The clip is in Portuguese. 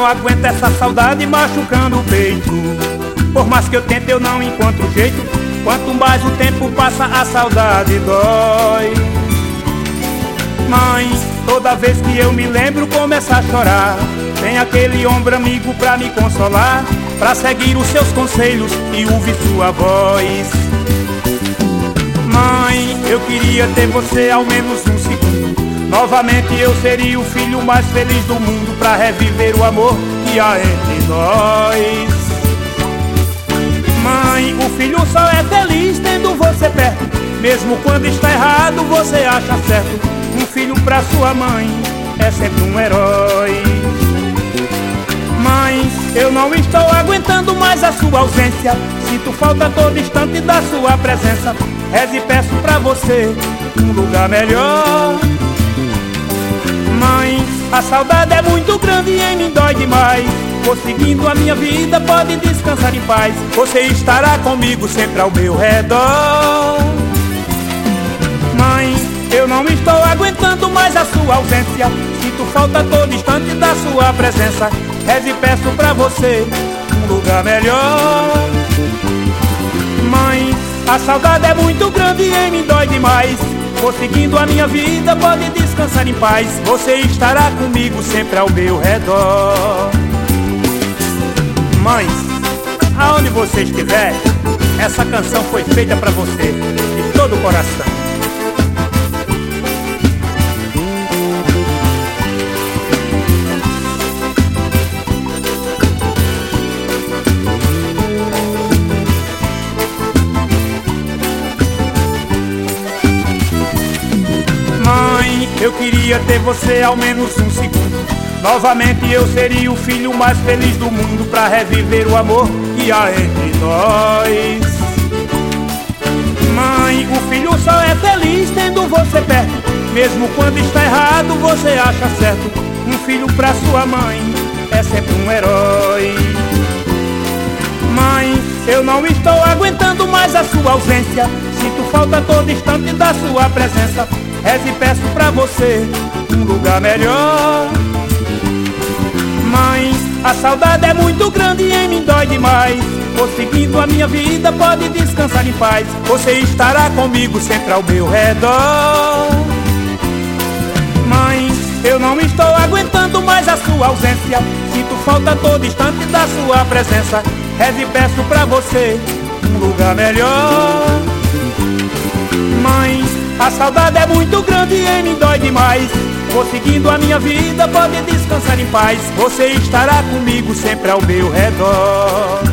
aguento essa saudade machucando o peito. Por mais que eu tente eu não encontro jeito. Quanto mais o tempo passa a saudade dói. Mãe, toda vez que eu me lembro começo a chorar. Tem aquele ombro amigo pra me consolar, pra seguir os seus conselhos e ouvir sua voz. Mãe, eu queria ter você ao menos um segundo. Novamente eu seria o filho mais feliz do mundo, pra reviver o amor que há entre nós. Mãe, o filho só é feliz tendo você perto. Mesmo quando está errado você acha certo. Um filho pra sua mãe é sempre um herói. Mãe, eu não estou aguentando mais a sua ausência. Sinto falta a todo instante da sua presença. Reze e peço pra você um lugar melhor. Mãe, a saudade é muito grande e em mim dói demais. Vou seguindo a minha vida, pode descansar em paz. Você estará comigo sempre ao meu redor. Mãe, eu não estou aguentando mais a sua ausência. Sinto falta a todo instante da sua presença. Reze e peço pra você um lugar melhor. Mãe, a saudade é muito grande e em mim dói demais. Vou seguindo a minha vida, pode descansar em paz. Você estará comigo sempre ao meu redor. Mãe, aonde você estiver, essa canção foi feita pra você, de todo o coração. Mãe, eu queria ter você ao menos um segundo. Novamente eu seria o filho mais feliz do mundo, pra reviver o amor que há entre nós. Mãe, o filho só é feliz tendo você perto. Mesmo quando está errado você acha certo. Um filho pra sua mãe é sempre um herói. Mãe, eu não estou aguentando mais a sua ausência. Sinto falta a todo instante da sua presença. Reze e peço pra você um lugar melhor. Mãe, a saudade é muito grande e em mim dói demais. Vou seguindo a minha vida, pode descansar em paz. Você estará comigo sempre ao meu redor. Mãe, eu não estou aguentando mais a sua ausência. Sinto falta a todo instante da sua presença. Reze e peço pra você um lugar melhor. Mãe, a saudade é muito grande e em mim dói demais. Vou seguindo a minha vida, pode descansar em paz. Você estará comigo sempre ao meu redor.